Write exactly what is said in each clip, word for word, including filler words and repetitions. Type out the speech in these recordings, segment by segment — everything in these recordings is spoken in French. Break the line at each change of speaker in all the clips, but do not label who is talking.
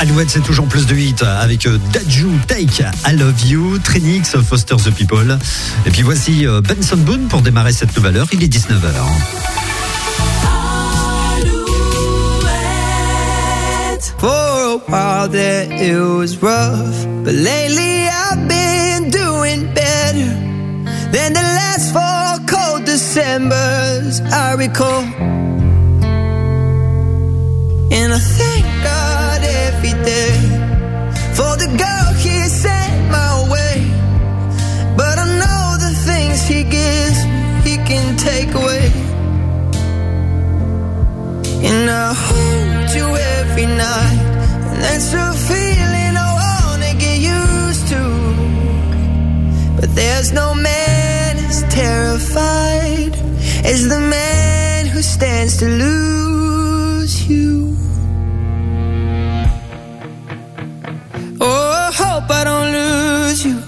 Alouette, c'est toujours plus de hits avec Dadju, Take, I Love You, Trinix, Foster the People. Et puis voici Benson Boone pour démarrer cette nouvelle heure. Il est dix-neuf heures.
For a while there it was rough, but lately I've been doing better than the last four cold Decembers I recall. And I thank God every day for the girl He sent my way. But I know the things He gives He can take away. And I hold you every night, and that's a feeling I wanna get used to. But there's no man as terrified as the man who stands to lose you. Oh, I hope I don't lose you.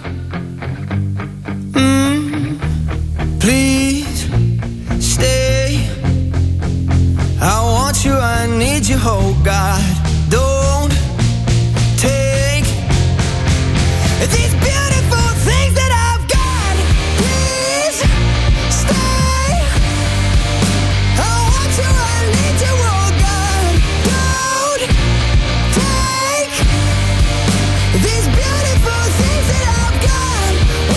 Mm, please stay. I want you, I need you, oh God. Don't take these beautiful things that I've got. Please stay. I want you, I need you, oh God. Don't take these beautiful things that I've got.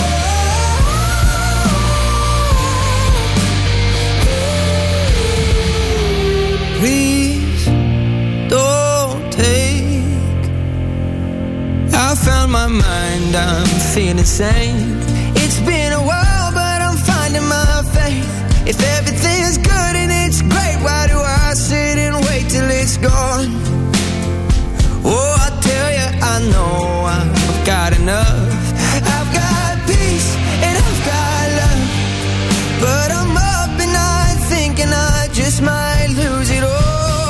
Oh. Please don't take. I found my mind, I'm feeling sane. It's been a while, but I'm finding my faith. If everything's good and it's great, why do I sit and wait till it's gone? Oh, I tell you, I know I've got enough. I've got peace and I've got love, but I'm up and I'm thinking I just might lose it all.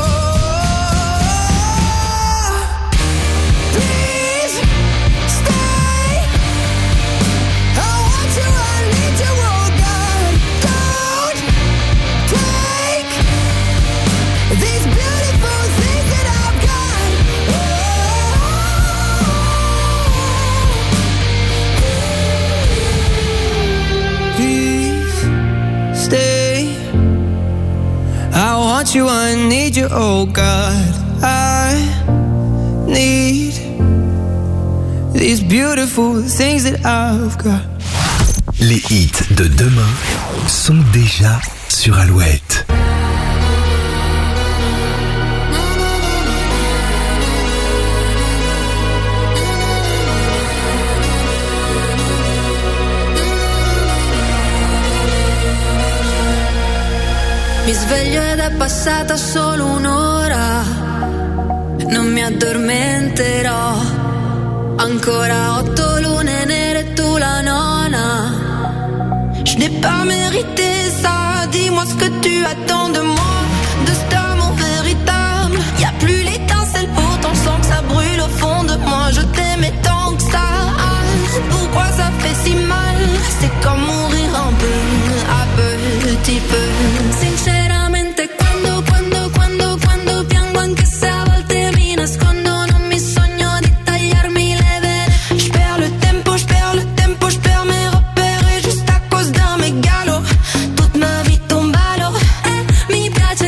Please stay. I want you, I need you, oh God. Don't take these beautiful things that I've got. Please stay. I want you, I need you, oh God. I need these beautiful things that I've got.
Les hits de demain sont déjà sur Alouette.
Mi sveglio ed è passata solo un'ora, non mi addormenterò. Ancora otto lune nere, tu la nona. Je n'ai pas mérité ça, dis-moi ce que tu attends de moi, de cet amour véritable. Y'a plus l'étincelle, pourtant je sens que ça brûle au fond de moi. Je t'aimais tant que ça, pourquoi ça fait si mal? C'est comme mourir un peu, à petit peu. Sinceramente quando, quando, quando, quando piango, anche se a volte mi nascondo, non mi sogno di tagliarmi le vene. Je perds le tempo, je perds le tempo, je perds mes repères juste à cause d'un mégalo. Toute ma vie tombe à l'eau, eh, mi piace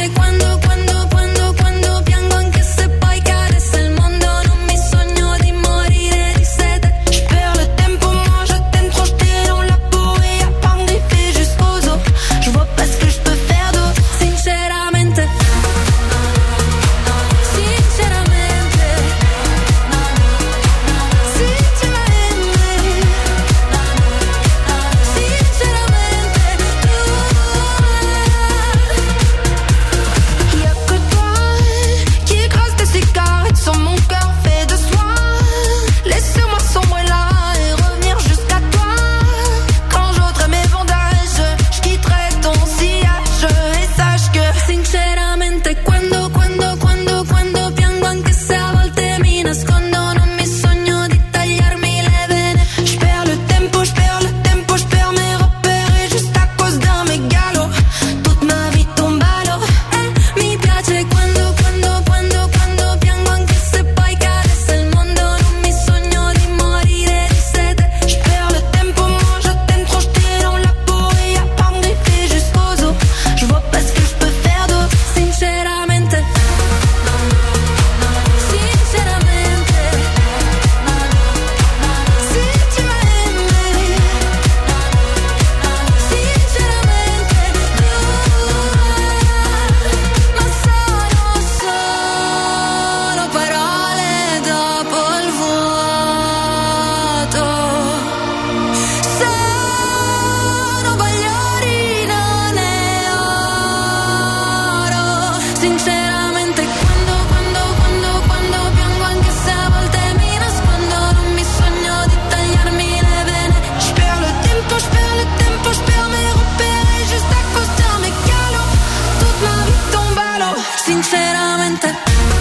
Sinceramente quando, quando, quando, quando piango, anche se a volte mi nascondo, non mi sogno di tagliarmi le vene. J'perds le tempo, j'perds le tempo, j'perds mes repères, juste à cause de mes calots, toute ma vie tombe à l'eau. Sinceramente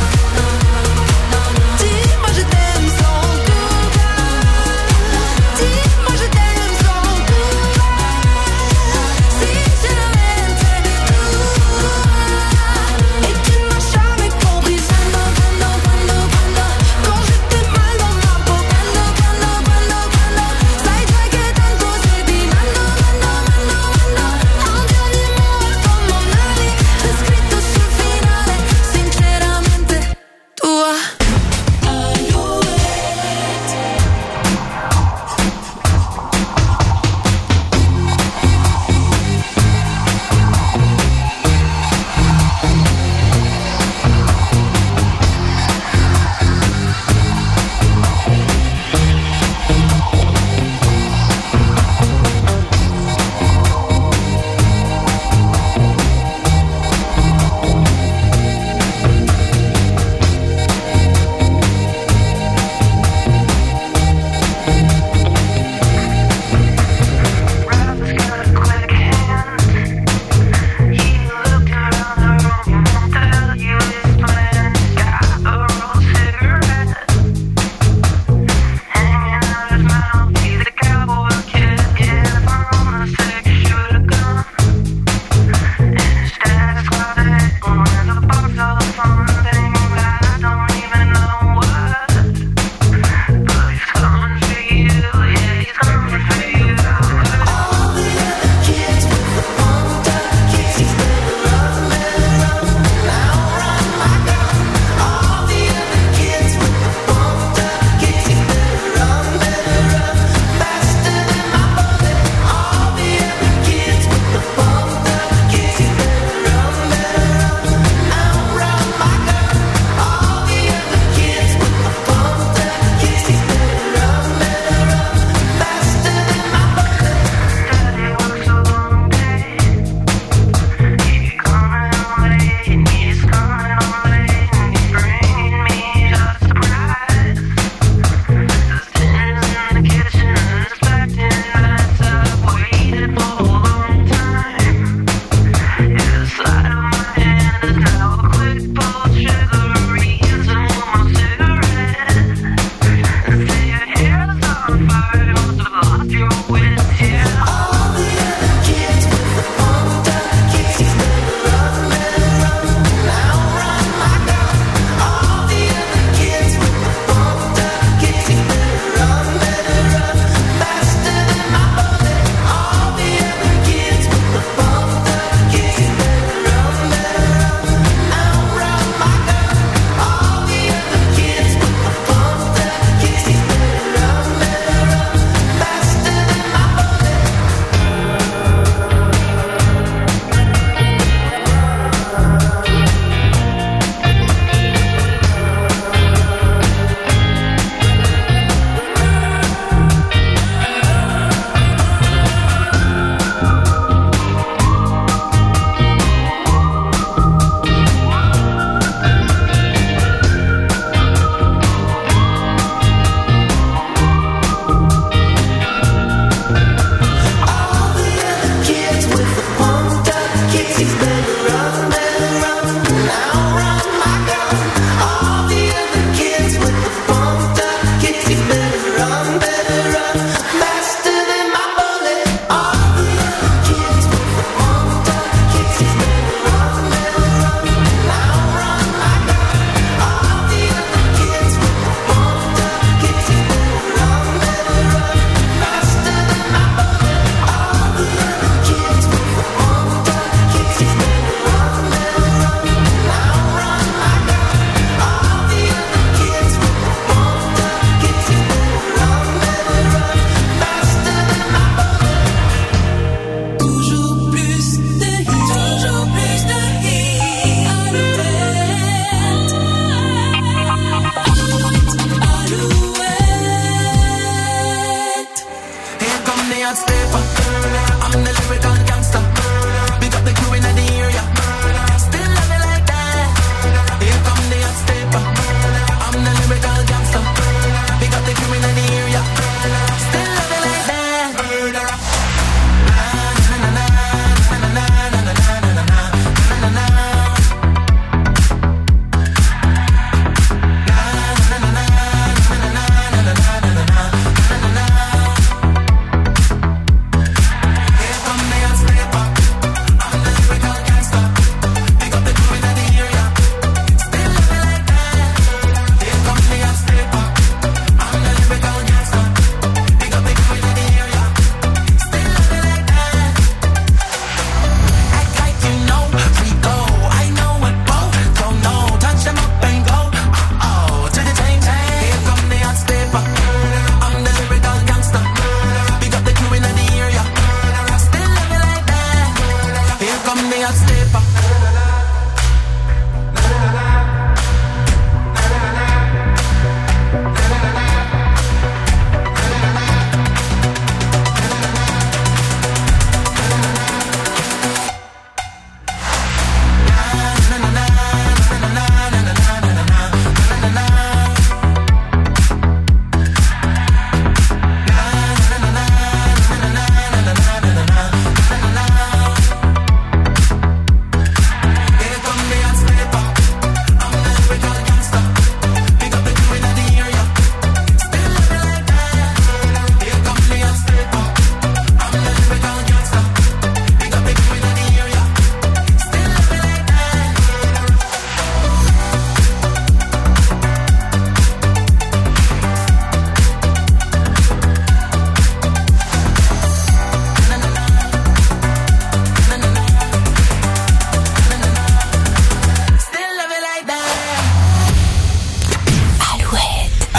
dis-moi je t'aime sans coupable, dis-moi je t'aime sans coupable, sinceramente tu. Et tu n'as jamais compris quando, quando, quando, quando, quand j'étais mal dans ma peau, quando, quando, quando, quando, sai già che tanto sei di mando, mando, mando, mando, un dernier mot con mon ali, c'è scritto sul finale, sinceramente tua.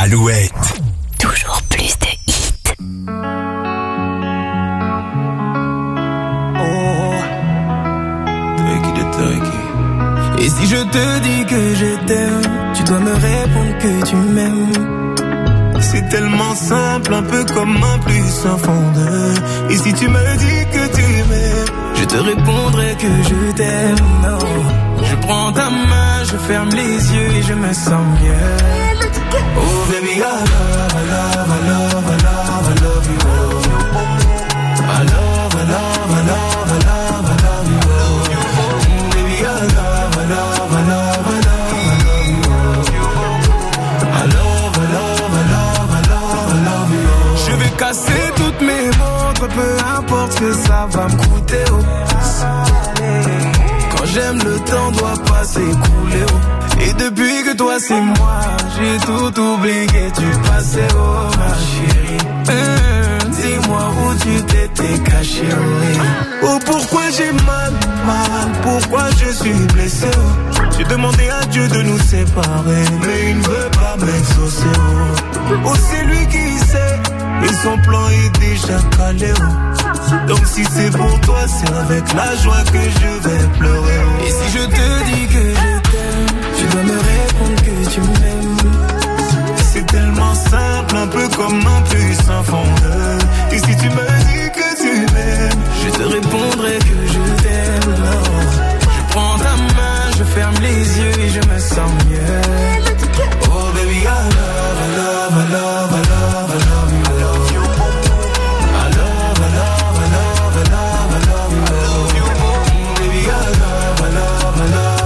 Alouette.
Toujours plus de hits.
Oh, take it, take it. Et si je te dis que je t'aime, tu dois me répondre que tu m'aimes. C'est tellement simple, un peu comme un plus un fondeur. Et si tu me dis que tu m'aimes, je te répondrai que je t'aime. Non. Je prends ta main, je ferme les yeux et je me sens mieux. Oh baby, I love, I love, I love, I love, I love you. I love, I love, I love, I love, I love you. Baby, I love, I love, I love, I love, I love you. I love, I love, I love, I love, I love you. Je vais casser toutes mes montres, peu importe ce que ça va me coûter. Oh. Quand j'aime, le temps doit pas s'écouler. Oh. Et depuis que toi c'est moi, j'ai tout oublié, tu passais, oh ma chérie. Mmh, dis-moi où tu t'étais caché, oh. Oh pourquoi j'ai mal, mal, pourquoi je suis blessé, oh. J'ai demandé à Dieu de nous séparer, mais il ne veut pas m'exaucer, oh. Oh c'est lui qui sait, et son plan est déjà calé, oh. Donc si c'est pour toi, c'est avec la joie que je vais pleurer, oh. Et si je te dis que je t'aime, tu dois me répondre que tu m'aimes. C'est tellement simple, un peu comme un puissant fondeur. Et si tu me dis que tu m'aimes, je te répondrai que je t'aime. Non. Je prends ta main, je ferme les yeux et je me sens mieux. Oh baby, I love, I love, I love, I love, I love you. I love, I love, I love, I love, I love you. Baby, I love, I love, I love.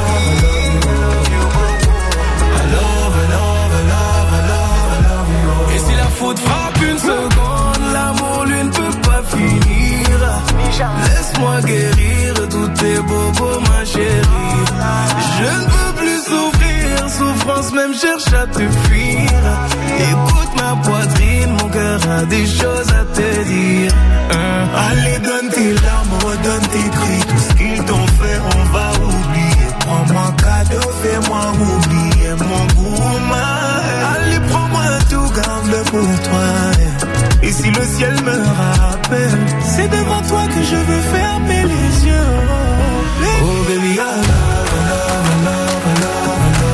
Faute frappe une seconde, l'amour lui ne peut pas finir. Laisse-moi guérir tous tes bobos, ma chérie. Je ne peux plus souffrir, souffrance même cherche à te fuir. Écoute ma poitrine, mon cœur a des choses à te dire. Hein? Allez, donne tes larmes, donne tes cris, tout ce qu'ils t'ont fait, on va oublier. Prends-moi un cadeau, fais-moi oublier mon goût, ma. Allez, prends-moi tout, garde-le pour toi. Et si le ciel me rappelle, c'est devant toi que je veux fermer les yeux. Oh baby, I love, I love, I love, I love.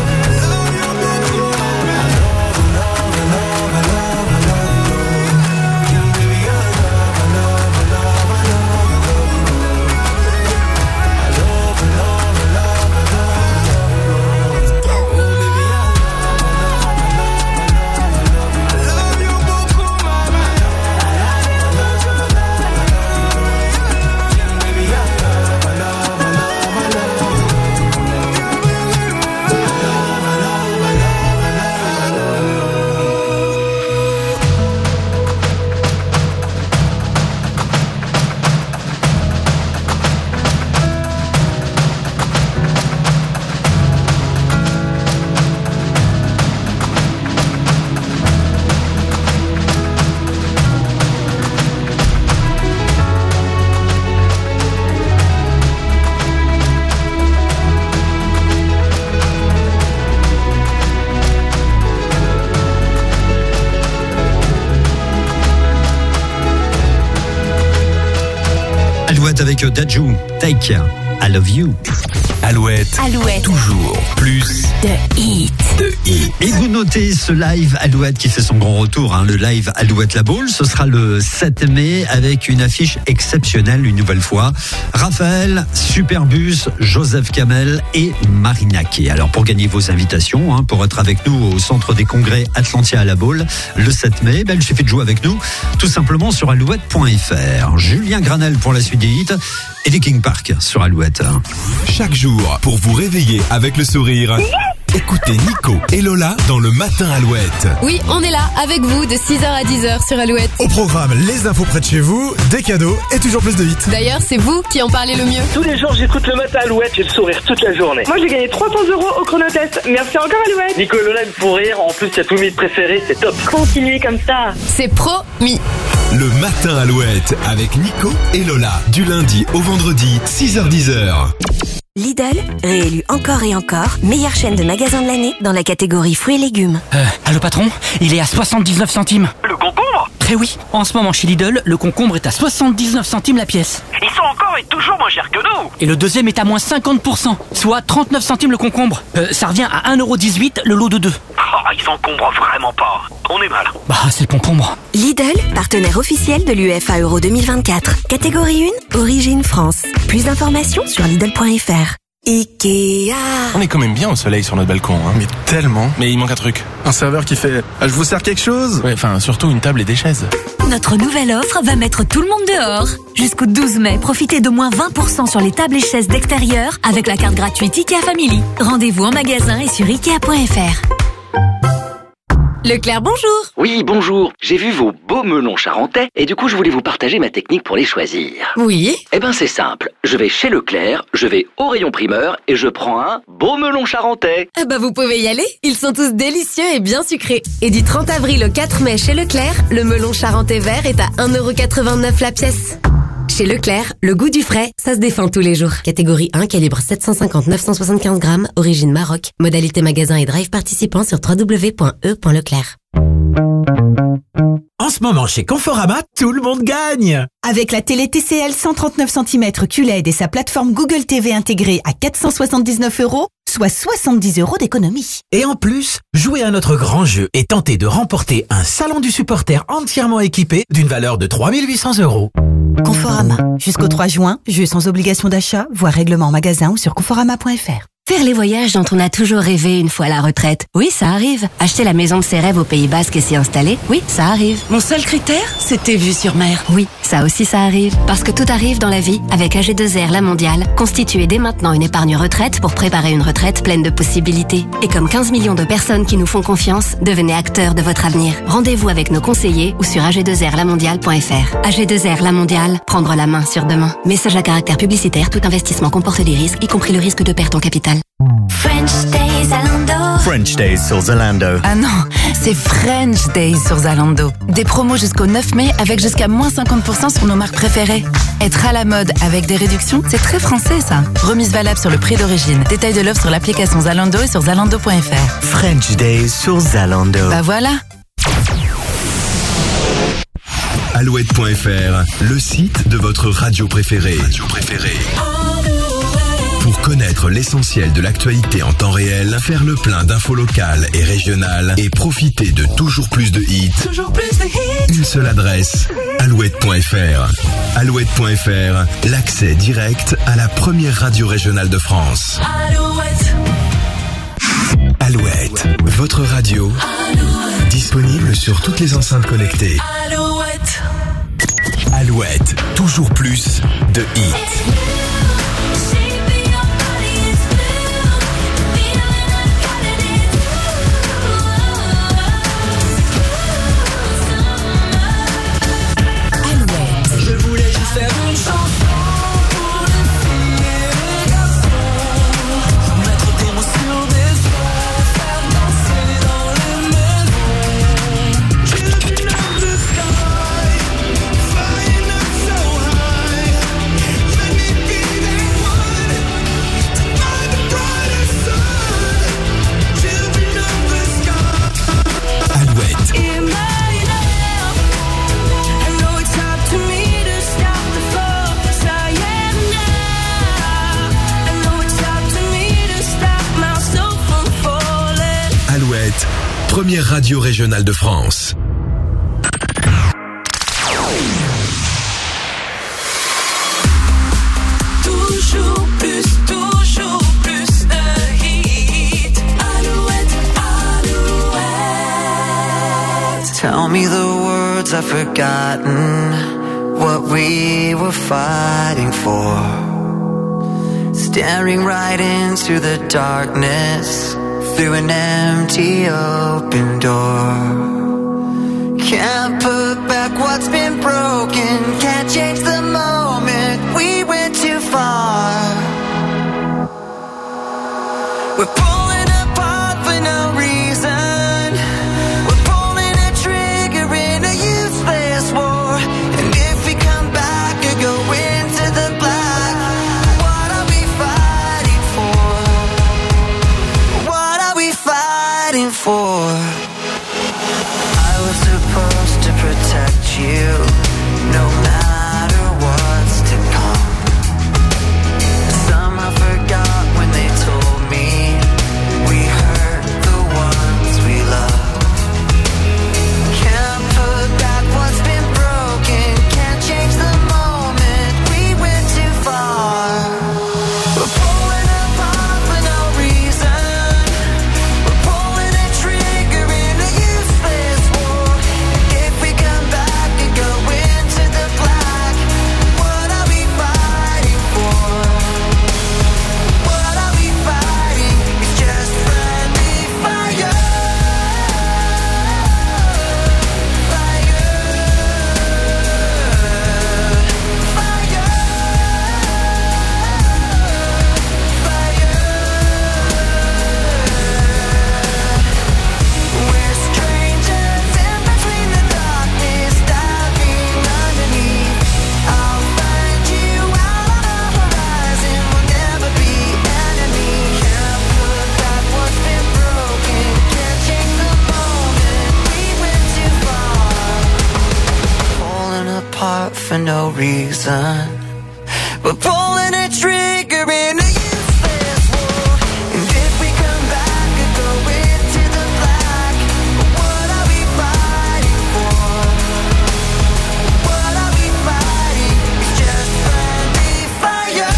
Avec Dadju, Take, I Love You.
Alouette.
Alouette.
Toujours plus
de hits.
De hits.
Et vous notez ce live Alouette qui fait son grand retour, hein, le live Alouette La Baule. Ce sera le sept mai avec une affiche exceptionnelle une nouvelle fois. Raphaël, Superbus, Joseph Kamel et Marinaké. Alors pour gagner vos invitations, hein, pour être avec nous au centre des congrès Atlantia à La Baule le sept mai, ben, il suffit de jouer avec nous tout simplement sur alouette point f r. Julien Granel pour la suite des hits et les King Park sur Alouette.
Chaque jour, pour vous réveiller avec le sourire, écoutez Nico et Lola dans le Matin Alouette.
Oui, on est là avec vous de six heures à dix heures sur Alouette.
Au programme, les infos près de chez vous, des cadeaux et toujours plus de hits.
D'ailleurs, c'est vous qui en parlez le mieux.
Tous les jours, j'écoute le Matin Alouette, j'ai le sourire toute la journée.
Moi, j'ai gagné trois cents euros au chronotest. Merci encore Alouette.
Nico et Lola me font rire, en plus, il y a tous mes préférés, c'est top.
Continuez comme ça.
C'est promis.
Le Matin Alouette avec Nico et Lola, du lundi au vendredi, six heures dix heures.
Lidl, réélu encore et encore, meilleure chaîne de magasins de l'année dans la catégorie fruits et légumes.
Euh, allô patron, il est à soixante-dix-neuf centimes.
Le concombre?
Eh oui, en ce moment chez Lidl, le concombre est à soixante-dix-neuf centimes la pièce.
Ils sont encore et toujours moins chers que nous.
Et le deuxième est à moins cinquante pour cent, soit trente-neuf centimes le concombre. Euh, ça revient à un euro dix-huit le lot de deux.
Oh, ils encombrent vraiment pas. On est mal.
Bah, c'est le concombre.
Lidl, partenaire officiel de l'U E F A Euro deux mille vingt-quatre. Catégorie un, origine France. Plus d'informations sur Lidl point F R. Ikea.
On est quand même bien au soleil sur notre balcon, hein.
Mais tellement.
Mais il manque un truc.
Un serveur qui fait « Ah, je vous sers quelque chose ?»
Ouais, enfin, surtout une table et des chaises.
Notre nouvelle offre va mettre tout le monde dehors. Jusqu'au douze mai, profitez de moins vingt pour cent sur les tables et chaises d'extérieur avec la carte gratuite Ikea Family. Rendez-vous en magasin et sur Ikea point F R.
Leclerc, bonjour.
Oui, bonjour. J'ai vu vos beaux melons charentais et du coup, je voulais vous partager ma technique pour les choisir.
Oui.
Eh ben, c'est simple. Je vais chez Leclerc, je vais au rayon primeur et je prends un beau melon charentais.
Ah bah, vous pouvez y aller. Ils sont tous délicieux et bien sucrés. Et du trente avril au quatre mai chez Leclerc, le melon charentais vert est à un euro quatre-vingt-neuf la pièce. Chez Leclerc, le goût du frais, ça se défend tous les jours. Catégorie un, calibre sept cent cinquante à neuf cent soixante-quinze grammes, origine Maroc. Modalité magasin et drive participant sur w w w point e point leclerc.
En ce moment, chez Conforama, tout le monde gagne!
Avec la télé T C L cent trente-neuf centimètres Q L E D et sa plateforme Google T V intégrée à quatre cent soixante-dix-neuf euros, soit soixante-dix euros d'économie.
Et en plus, jouez à notre grand jeu et tentez de remporter un salon du supporter entièrement équipé d'une valeur de trois mille huit cents euros.
Conforama. Jusqu'au trois juin, jeu sans obligation d'achat, voire règlement en magasin ou sur conforama point F R.
Faire les voyages dont on a toujours rêvé une fois à la retraite. Oui, ça arrive. Acheter la maison de ses rêves au Pays Basque et s'y installer. Oui, ça arrive.
Mon seul critère, c'était vue sur mer.
Oui, ça aussi ça arrive. Parce que tout arrive dans la vie avec A G deux R La Mondiale. Constituez dès maintenant une épargne retraite pour préparer une retraite pleine de possibilités. Et comme quinze millions de personnes qui nous font confiance, devenez acteurs de votre avenir. Rendez-vous avec nos conseillers ou sur A G deux R la mondiale point F R. A G deux R La Mondiale, prendre la main sur demain. Message à caractère publicitaire, tout investissement comporte des risques, y compris le risque de perte en capital.
French Days Zalando.
French Days sur Zalando.
Ah non, c'est French Days sur Zalando. Des promos jusqu'au neuf mai avec jusqu'à moins cinquante pour cent sur nos marques préférées. Être à la mode avec des réductions, c'est très français ça. Remise valable sur le prix d'origine. Détail de l'offre sur l'application Zalando et sur zalando point F R.
French Days sur Zalando.
Bah voilà.
Alouette point F R, le site de votre radio préférée. Radio préférée. Pour connaître l'essentiel de l'actualité en temps réel, faire le plein d'infos locales et régionales et profiter de toujours plus de hits.
Toujours plus de hits.
Une seule adresse, alouette point F R. Alouette point F R, l'accès direct à la première radio régionale de France.
Alouette.
Alouette, votre radio. Alouette. Disponible sur toutes les enceintes connectées.
Alouette.
Alouette, toujours plus de hits.
Faire une chanson pour les filles et les garçons, mettre des mots sur des sons, faire danser dans les maisons. Children of the sky, flying up so high. Let me be that one to find the brighter side. Children of the sky.
Alouette.
In my love, I know it's hard to me.
Alouette, première radio régionale de France.
Toujours plus, toujours plus de hits. Alouette, Alouette.
Tell me the words I've forgotten, what we were fighting for. Staring right into the darkness, through an empty open door. Can't put back what's been broken, can't change the moment we went too far. We're pulling apart for no reason, we're pulling a trigger in a useless war. And if we come back or go into the black, what are we fighting for no reason. We're pulling a trigger in a useless war. And if we come back and go into the black, what are we fighting for? What are we fighting? It's just friendly fire.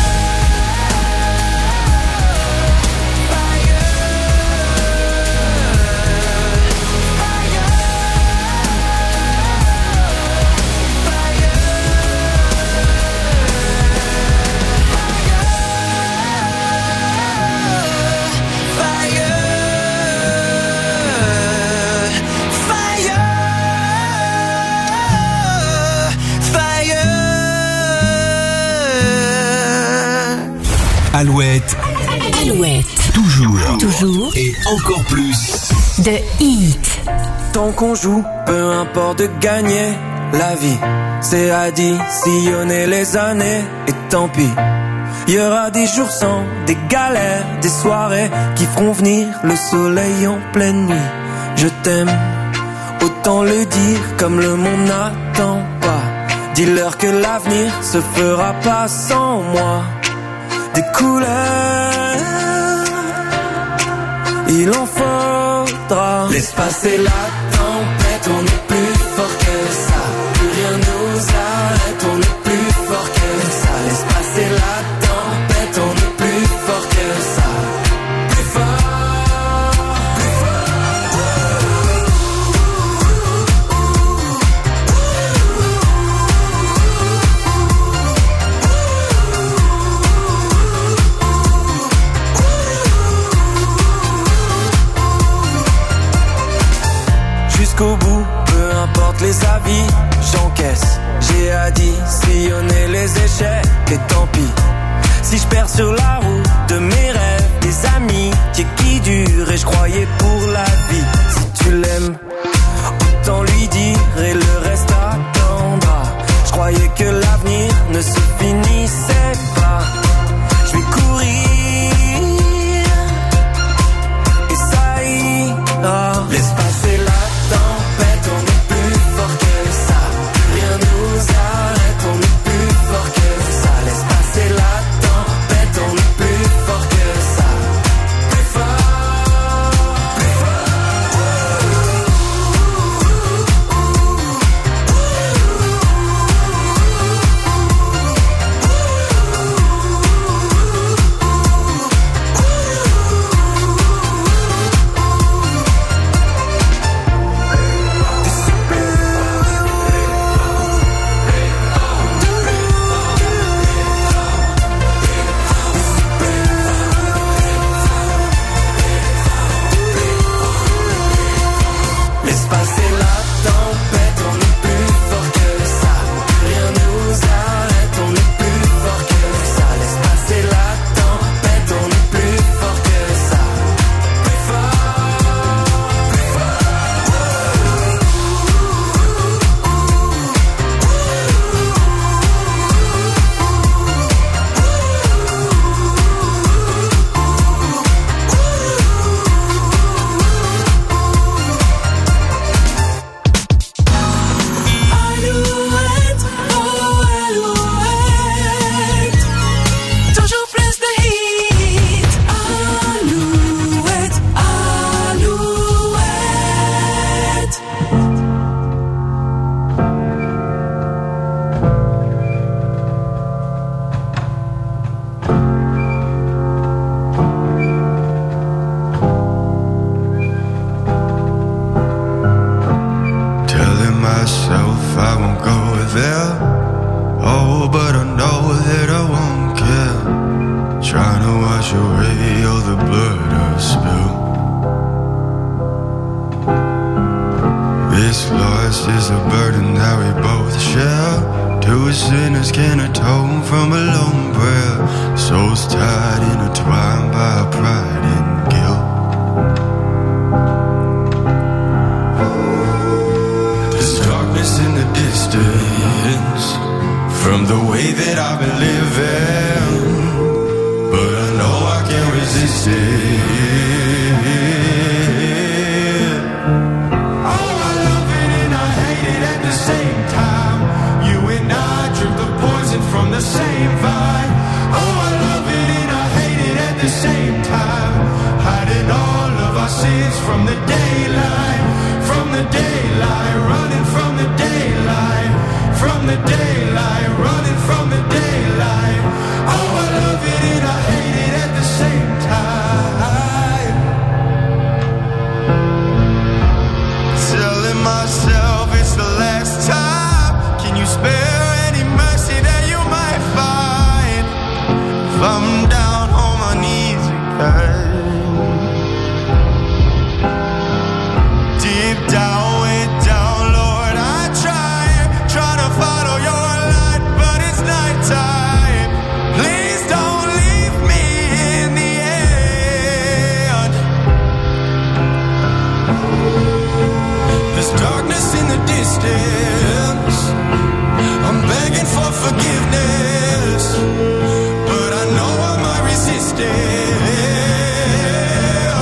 Alouette.
Alouette.
Toujours.
Toujours.
Et encore plus.
De hit.
Tant qu'on joue, peu importe de gagner la vie. C'est additionner les années et tant pis. Il y aura des jours sans, des galères, des soirées qui feront venir le soleil en pleine nuit. Je t'aime, autant le dire comme le monde n'attend pas. Dis-leur que l'avenir se fera pas sans moi. Des couleurs, il en faudra. Laisse passer la tempête, on est plus fort que ça. Plus rien nous arrête, on est plus fort que ça. Laisse passer la tempête, on est plus fort que ça. Plus fort, plus jusqu'au bout, peu importe les avis, j'encaisse. J'ai additionné les échecs et tant pis. Si je perds sur la route de mes rêves, des amis qui, qui durent et je croyais pour la vie. Si tu l'aimes, autant lui dire et le reste attendra. Je croyais que l'avenir ne se finissait pas. Je vais courir et ça ira. Laisse passer la tempête, on est plus fort que ça. Rien nous arrête, on est plus fort que ça. Laisse passer la tempête, on est plus fort que ça. Plus fort, plus laisse passer la tempête, on est plus fort que ça. Rien nous arrête, on est plus fort que ça. Laisse passer la tempête, on est plus fort que ça. Plus fort, plus
Alouette, oh Alouette, toujours plus de hits. Alouette, Alouette.
Telling myself I won't go there. Oh, but I know that I won't care. Trying to wash away all the blood I've spilled. This loss is a burden that we both share. Two sinners can atone from a lone prayer. Souls tied, intertwined by pride and guilt. There's darkness in the distance from the way that I've been living, but I know I can't resist it. Oh, I love it and I hate it at the same time. You and I sins from the daylight, from the daylight, running from the daylight, from the daylight, running from the daylight. Oh, I love it and I hate it at the same time. Telling myself it's the last time. Can you spare any mercy that you might find? If I'm down on my knees again, deep down, way down, Lord, I try, try to follow your light, but it's nighttime. Please don't leave me in the end. There's darkness in the distance. I'm begging for forgiveness, but I know I might resist it.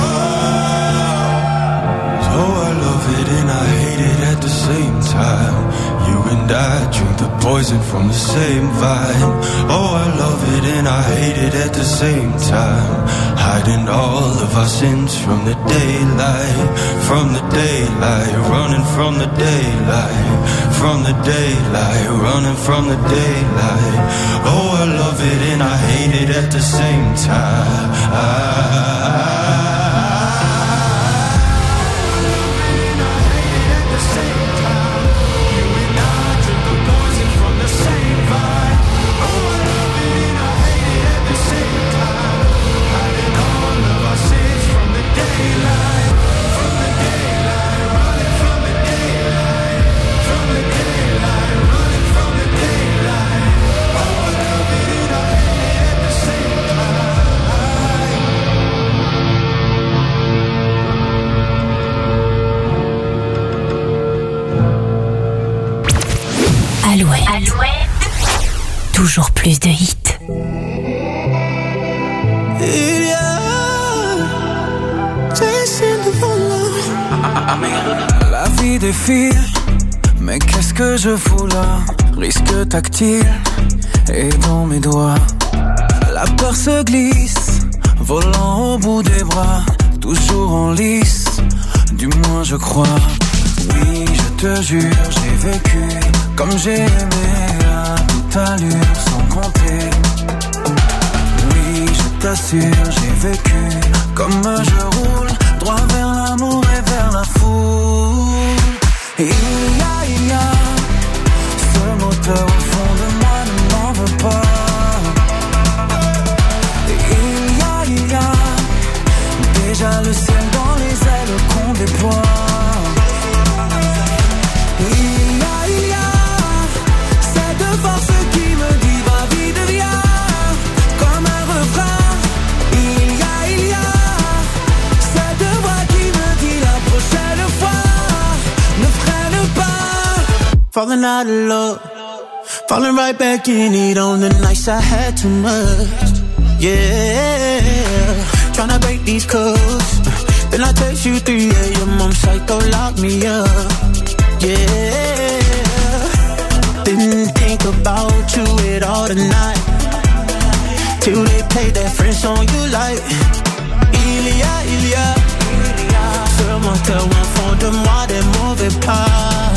Oh, oh, I love it and I hate it at the same time. You and I drink the poison from the same vine. Oh, I love it and I hate it at the same time. Hiding all of our sins from the daylight, from the daylight, running from the daylight, from the daylight, running from the daylight. Oh, I love it and I hate it at the same time.
Alouette. Alouette. Toujours plus de hits.
La vie défile, mais qu'est-ce que je fous là? Risque tactile et dans mes doigts. La peur se glisse, volant au bout des bras, toujours en lice, du moins je crois. Oui, je te jure, j'ai vécu comme j'ai aimé à toute allure, sans compter. Oui, je t'assure, j'ai vécu comme je roule, droit vers l'amour et vers la foule. Et il y a, il y a ce moteur au fond de moi, ne m'en veux pas. Et il y a, il y a déjà le ciel dans les ailes qu'on déploie. Il y a, il y a cette force qui me dit va vite viens, comme un refrain. Il y a, il y a cette voix qui me dit la prochaine fois ne freine pas. Falling out of love, falling right back in it on the nights I had too much. Yeah, tryna break these codes. Then I text you three a.m. I'm psycho, lock me up. Yeah, didn't think about you at all tonight, till they played that French song you like. Il y a, il y a ce moteur au fond de moi, des mauvais pas.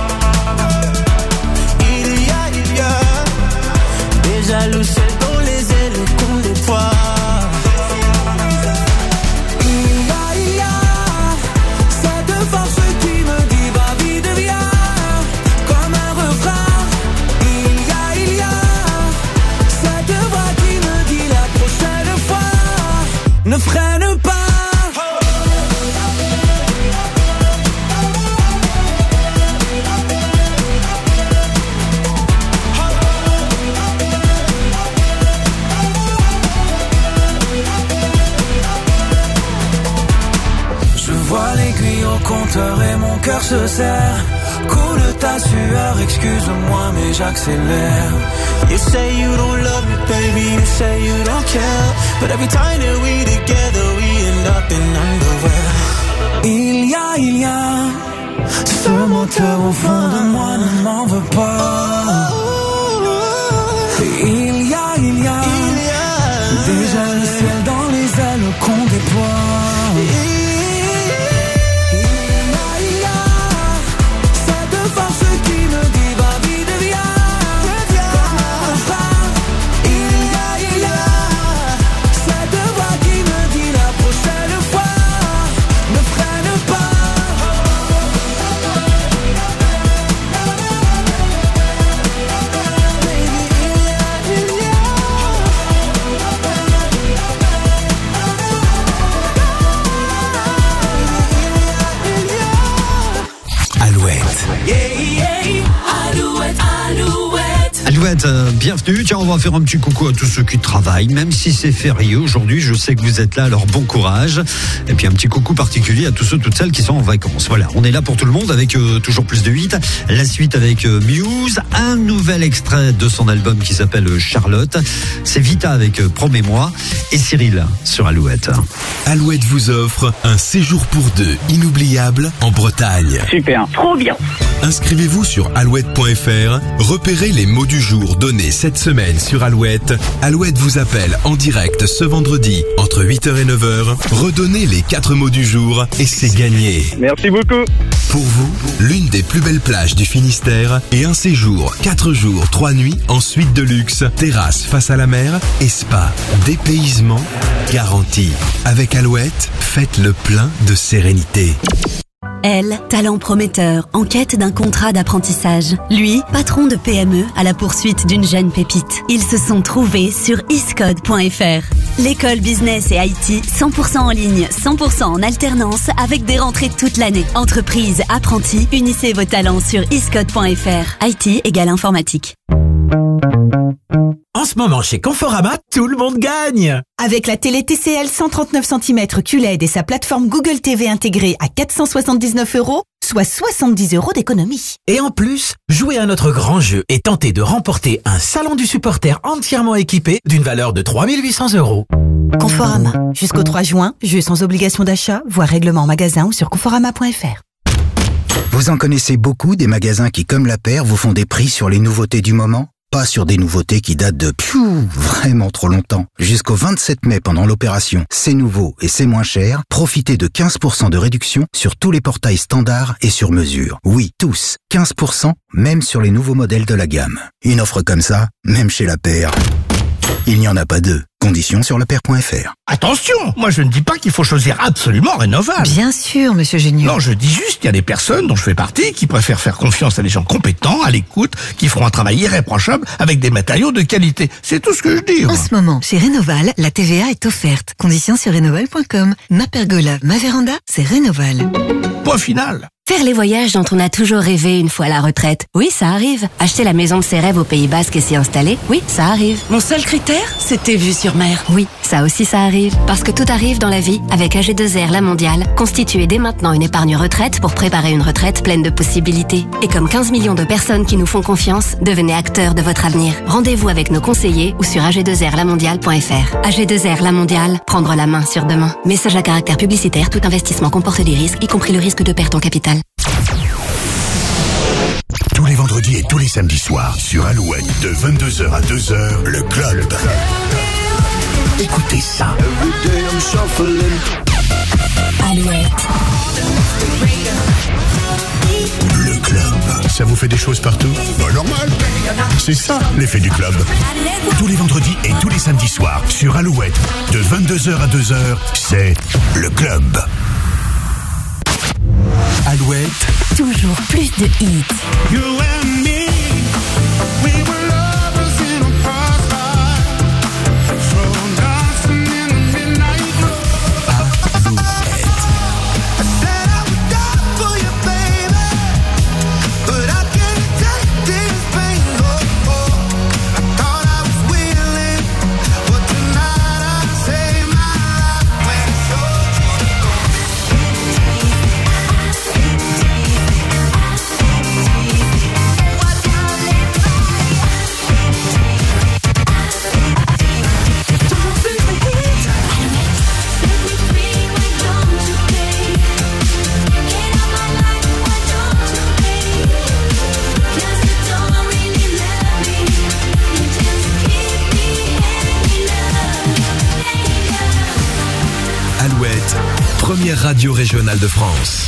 Il y a, il y a déjà le ciel dans les ailes qu'on déploie. Ne freine pas. Je vois l'aiguille au compteur et mon cœur se serre. Coule ta sueur, excuse-moi mais j'accélère. You say you don't love me, baby, you say you don't care. But every time that we together, we end up in underwear. Il y a, il y a ce moteur au fond de moi, ne m'en veux pas. Il y a, il y a déjà le ciel dans les ailes qu'on déploie.
Yeah, yeah, Alouette, Alouette.
Alouette, euh, bienvenue. Tiens, on va faire un petit coucou à tous ceux qui travaillent, même si c'est férié aujourd'hui. Je sais que vous êtes là, alors bon courage. Et puis un petit coucou particulier à tous ceux, toutes celles qui sont en vacances. Voilà, on est là pour tout le monde avec euh, toujours plus de hit. La suite avec euh, Muse, un nouvel extrait de son album qui s'appelle euh, Charlotte. C'est Vita avec euh, Promets-moi et Cyril sur Alouette.
Alouette vous offre un séjour pour deux inoubliable en Bretagne.
Super, trop bien.
Inscrivez-vous sur alouette point f r, repérez les mots du jour donnés cette semaine sur Alouette. Alouette vous appelle en direct ce vendredi entre huit heures et neuf heures. Redonnez les quatre mots du jour et c'est gagné.
Merci beaucoup.
Pour vous, l'une des plus belles plages du Finistère et un séjour quatre jours, trois nuits en suite de luxe, terrasse face à la mer et spa, dépaysement garanti. Avec Alouette, faites le plein de sérénité.
Elle, talent prometteur, en quête d'un contrat d'apprentissage. Lui, patron de P M E à la poursuite d'une jeune pépite. Ils se sont trouvés sur iscode point f r. L'école business et I T, cent pour cent en ligne, cent pour cent en alternance, avec des rentrées toute l'année. Entreprise, apprentis, unissez vos talents sur iscode point f r. I T égale informatique.
En ce moment, chez Conforama, tout le monde gagne!
Avec la télé T C L cent trente-neuf centimètres Q L E D et sa plateforme Google T V intégrée à quatre cent soixante-dix-neuf euros, soit soixante-dix euros d'économie.
Et en plus, jouez à notre grand jeu et tentez de remporter un salon du supporter entièrement équipé d'une valeur de trois mille huit cents euros.
Conforama. Jusqu'au trois juin, jeu sans obligation d'achat, voire règlement en magasin ou sur conforama point f r.
Vous en connaissez beaucoup des magasins qui, comme la paire, vous font des prix sur les nouveautés du moment? Pas sur des nouveautés qui datent de pfiou, vraiment trop longtemps. Jusqu'au vingt-sept mai pendant l'opération C'est nouveau et c'est moins cher, profitez de quinze pour cent de réduction sur tous les portails standards et sur mesure. Oui, tous, quinze pour cent, même sur les nouveaux modèles de la gamme. Une offre comme ça, même chez la paire, il n'y en a pas deux. Conditions sur le paire point f r.
Attention, moi je ne dis pas qu'il faut choisir absolument Rénoval.
Bien sûr, monsieur Génieux.
Non, je dis juste qu'il y a des personnes dont je fais partie qui préfèrent faire confiance à des gens compétents, à l'écoute, qui feront un travail irréprochable avec des matériaux de qualité. C'est tout ce que je dis.
En
moi.
ce moment, chez Rénoval, la T V A est offerte. Conditions sur rénoval point com. Ma pergola, ma véranda, c'est Rénoval.
Point final.
Faire les voyages dont on a toujours rêvé une fois à la retraite. Oui, ça arrive. Acheter la maison de ses rêves au Pays Basque et s'y installer. Oui, ça arrive.
Mon seul critère, c'était vue sur mer.
Oui, ça aussi ça arrive. Parce que tout arrive dans la vie. Avec A G deux R La Mondiale, constituez dès maintenant une épargne retraite pour préparer une retraite pleine de possibilités. Et comme quinze millions de personnes qui nous font confiance, devenez acteurs de votre avenir. Rendez-vous avec nos conseillers ou sur a g deux r la mondiale point f r. A G deux R La Mondiale, prendre la main sur demain. Message à caractère publicitaire, tout investissement comporte des risques, y compris le risque de perte en capital.
Tous les vendredis et tous les samedis soirs, sur Alouette, de vingt-deux heures à deux heures, le club. Écoutez ça.
Alouette.
Le club. Ça vous fait des choses partout? Bah, normal. C'est ça, l'effet du club. Tous les vendredis et tous les samedis soirs, sur Alouette, de vingt-deux heures à deux heures, c'est le club. Alouette.
Toujours plus de hits.
You and me, we were lovers in a crossfire. So dancing in the midnight glow.
Alouette.
I said I would die for you, baby, but I can't take this pain no more. I thought I was willing, but tonight I saved my life when I showed you the door.
Alouette, première radio régionale de France.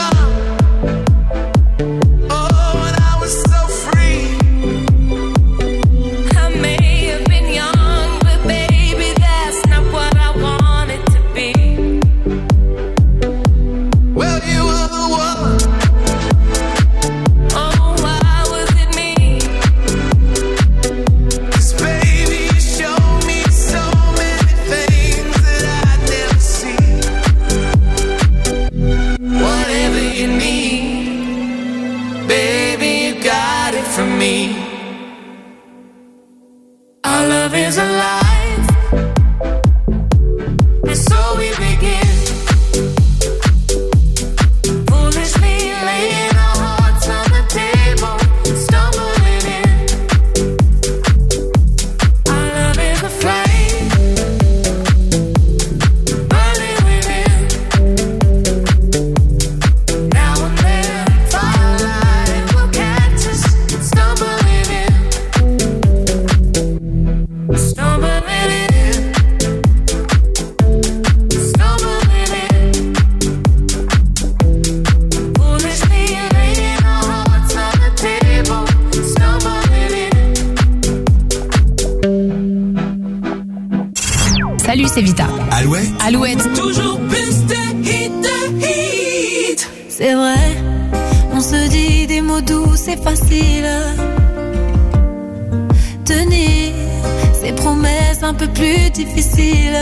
Salut, c'est Vita.
Alouette.
Alouette.
Toujours plus de hit, de hit.
C'est vrai, on se dit des mots doux, c'est facile. Tenir ces promesses un peu plus difficiles.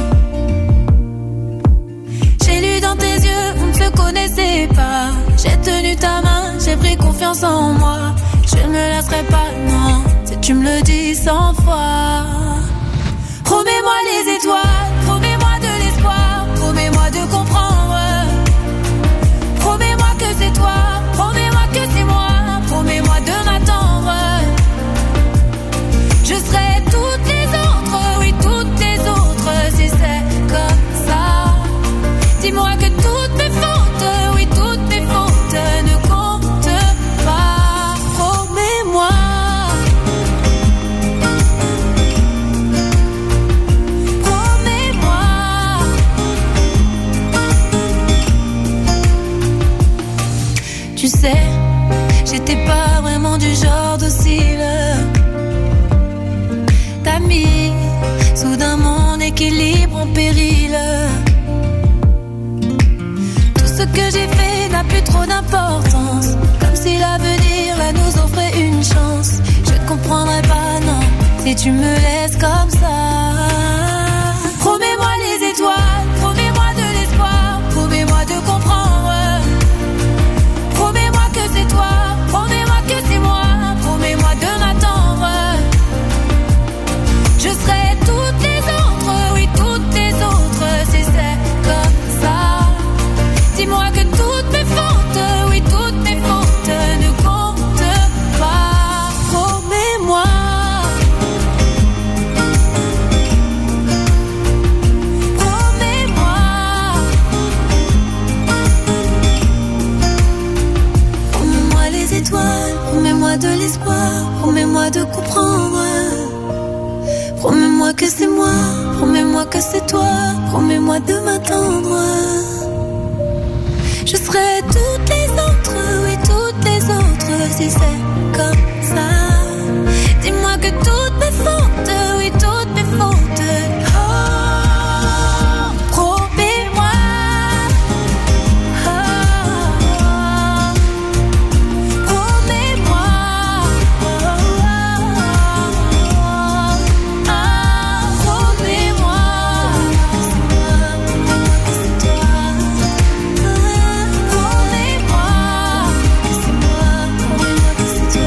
J'ai lu dans tes yeux, on ne se connaissait pas. J'ai tenu ta main, j'ai pris confiance en moi. Je ne me lasserai pas, non, si tu me le dis cent fois. Promets-moi les étoiles, promets-moi de l'espoir, promets-moi de comprendre. Promets-moi que c'est toi, promets-moi que c'est moi, promets-moi de m'attendre. Je serai toutes les autres, oui toutes les autres, si c'est comme ça. Dis-moi que toutes mes fautes, oui toutes mes fautes ne comptent pas. Promets-moi. Tu sais, j'étais pas vraiment du genre docile. T'as mis soudain mon équilibre en péril. Tout ce que j'ai fait n'a plus trop d'importance. Comme si l'avenir là nous offrait une chance. Je ne comprendrai pas, non, si tu me laisses comme ça. Promets-moi les étoiles, promets-moi de l'espoir, promets-moi de comprendre. Promets-moi que c'est toi, promets-moi que c'est moi, promets-moi de m'attendre. Je serai toutes les autres, oui toutes les autres, si c'est comme ça. Dis-moi que toutes mes fautes, oui toutes mes fautes ne comptent pas. Promets-moi. Promets-moi de l'espoir, promets-moi de comprendre. Promets-moi que c'est moi, promets-moi que c'est toi, promets-moi de m'attendre. Je serai toutes les autres, oui toutes les autres, si c'est comme ça. Dis-moi que toutes mes fautes, oui toutes mes fautes. Oh, promets-moi. C'est toi.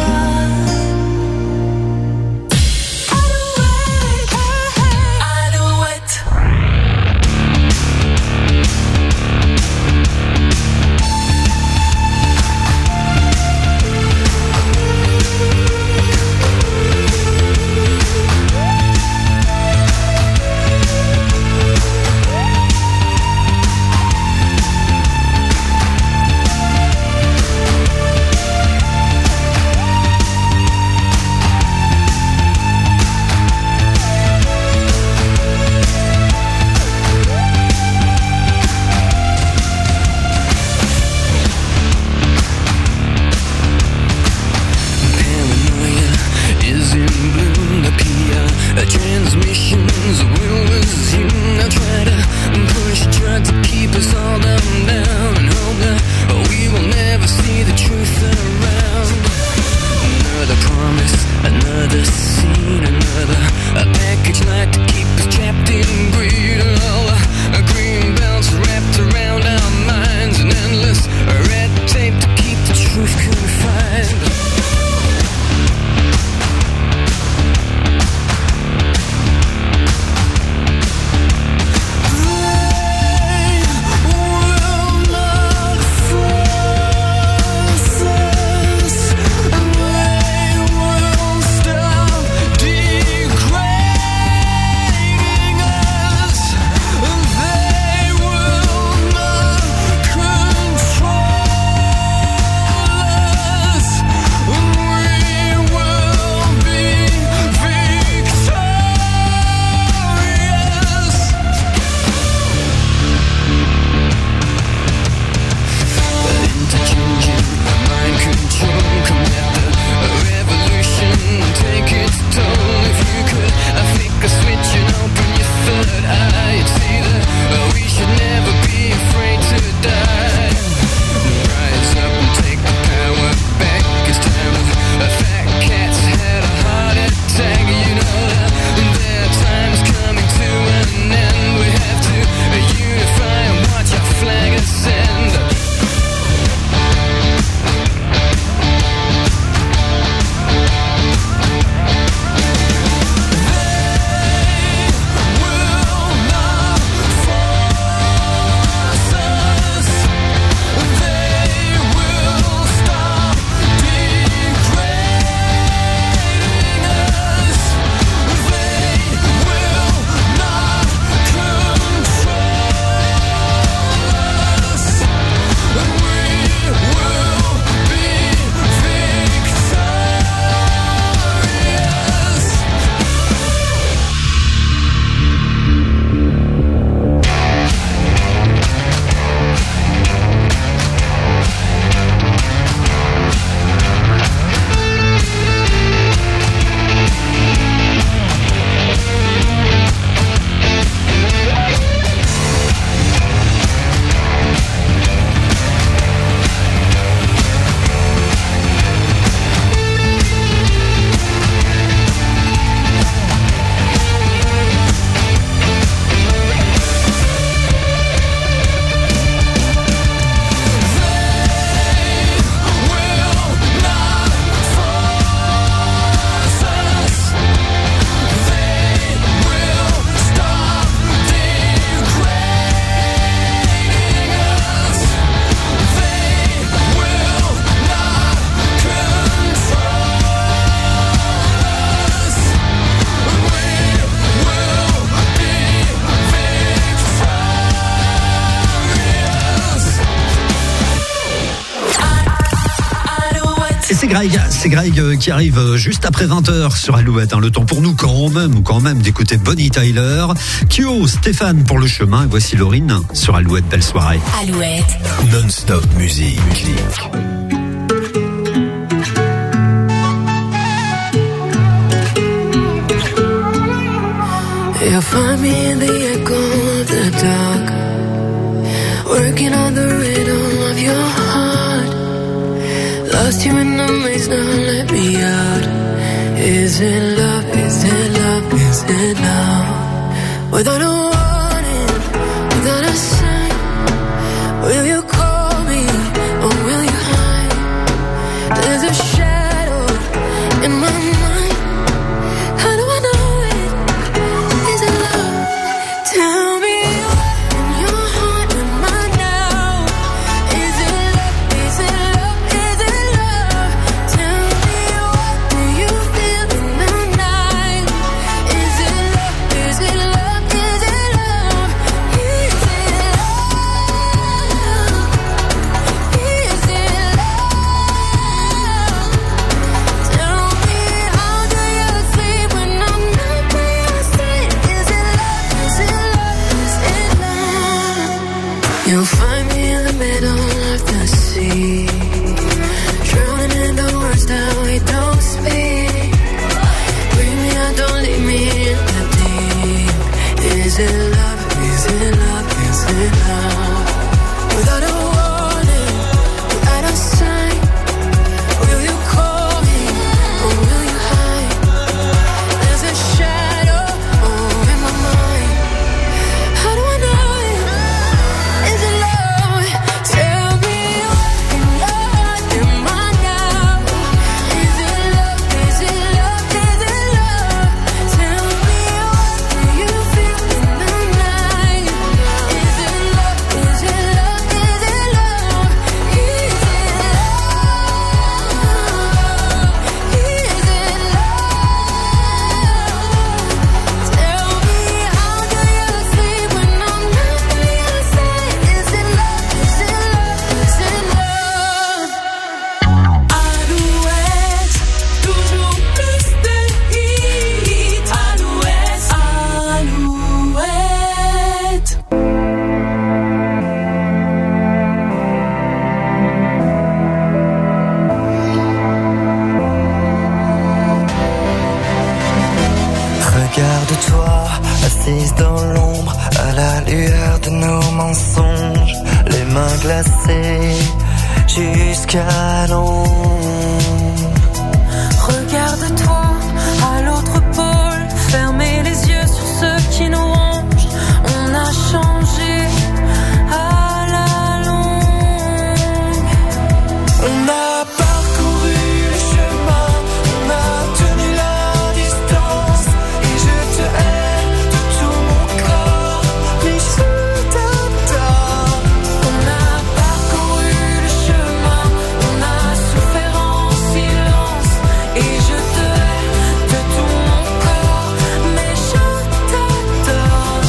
Et c'est Greg, c'est Greg qui arrive juste après vingt heures sur Alouette. Hein. Le temps pour nous quand même, quand même d'écouter Bonnie Tyler, Kyo, Stéphane pour le chemin. Et voici Laurine sur Alouette. Belle soirée.
Alouette.
Non-stop musique.
You'll find me in the echo of the dark, working on the rhythm of your heart. Lost you in the maze, now let me out. Is it love, is it love, is it love? Without a warning, without a sign, will you call me or will you hide? There's a shadow in my mind. How do I know it? Is it love? Tell me what's in your heart and mine now. Is it love? Is it love? Is it love? Tell me what do you feel in the night? Is it love? Is it love? Is it love? Is it love? Is it love? Tell me how do you sleep when I'm not by your side? Is it love? Is it love? Is it love? You'll find me in the middle of the sea, drowning in the words that we don't speak. Bring me out, don't leave me in the deep. Is it love? Is it love? Is it love? Without a warning, without a sign, will you call me or will you hide? There's a shadow oh, in my mind. How do I know it? Is it love? Tell me what's in your heart and mine now. Is it love? Is it love? Is it love? Tell me what do you feel in the night? Is it love? Is it love? Is it love? Is it love? Is it love? Tell me how do you sleep when I'm not by your side? Is it love? Is it love? Is it love? Alouette, toujours plus de hits. Alouette, Alouette.
Regarde-toi, assise dans l'ombre, à la lueur de nos mensonges, les mains glacées jusqu'à l'ombre.
Regarde-toi à l'autre pôle, fermez les yeux sur ceux qui nous rongent. On a changé à la longue. On a parcouru le chemin, on a tenu la distance. Et je te hais de tout mon corps, mais je t'adore. On a parcouru le chemin, on a souffert en silence. Et je te hais de tout mon corps, mais je t'adore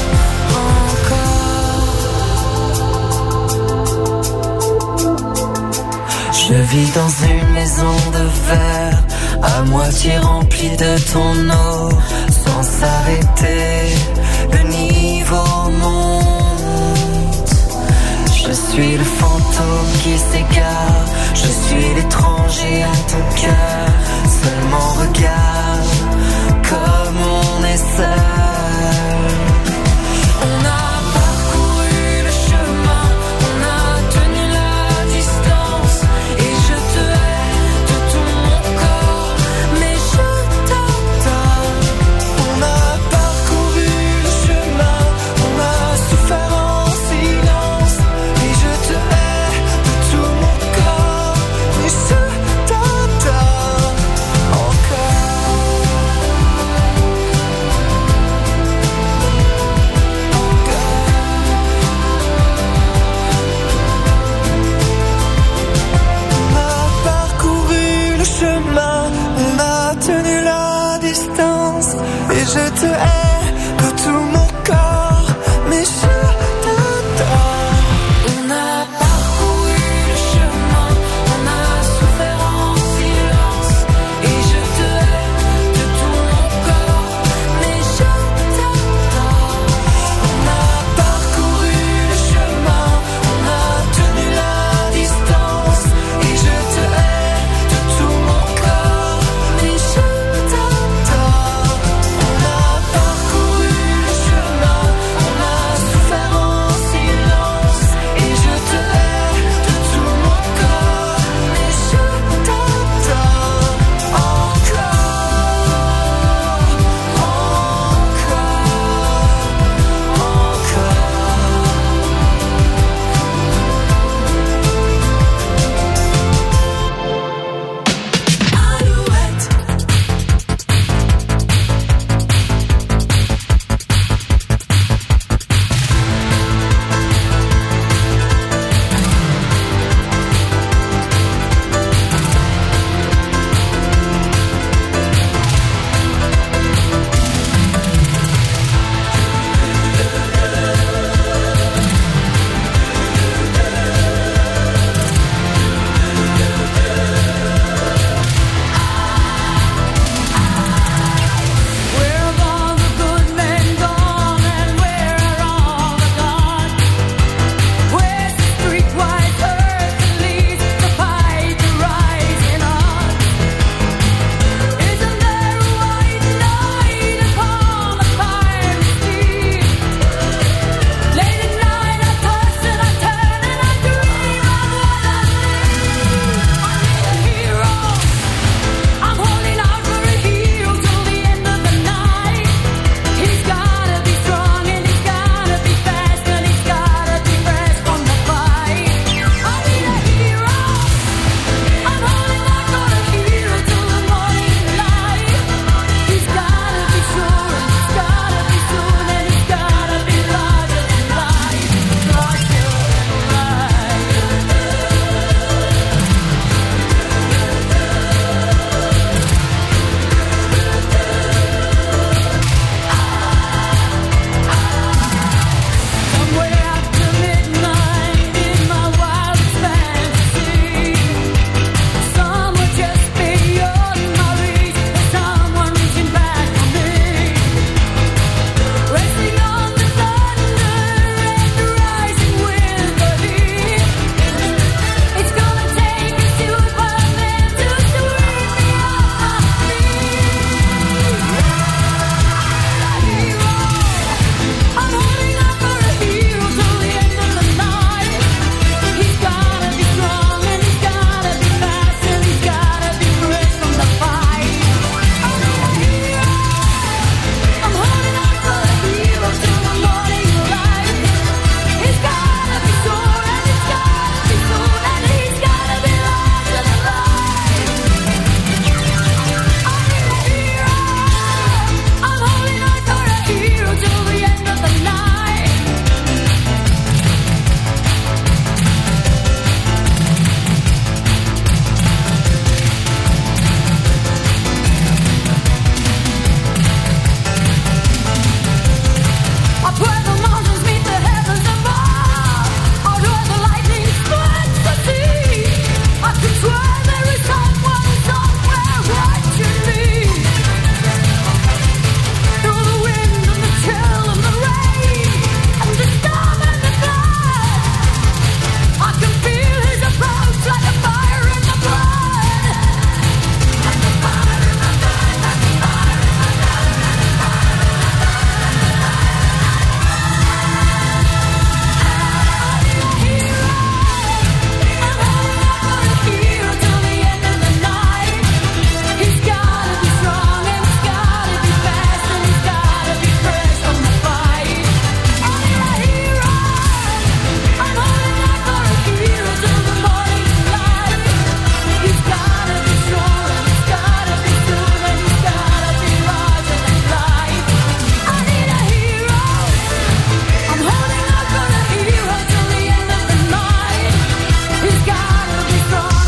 encore.
Je vis dans une maison de verre, à moitié remplie de ton eau, sans s'arrêter, le niveau monte. Je suis le fantôme qui s'égare, je suis l'étranger à ton cœur. Seulement regarde comme on est seul.
On a parcouru le chemin, on a tenu la distance. Et je te hais de tout mon corps, mais je t'adore.
On a parcouru le chemin, on a souffert en silence. Et je te hais de tout mon corps, mais je t'adore encore. On a parcouru le chemin, on a tenu la distance. Et je te hais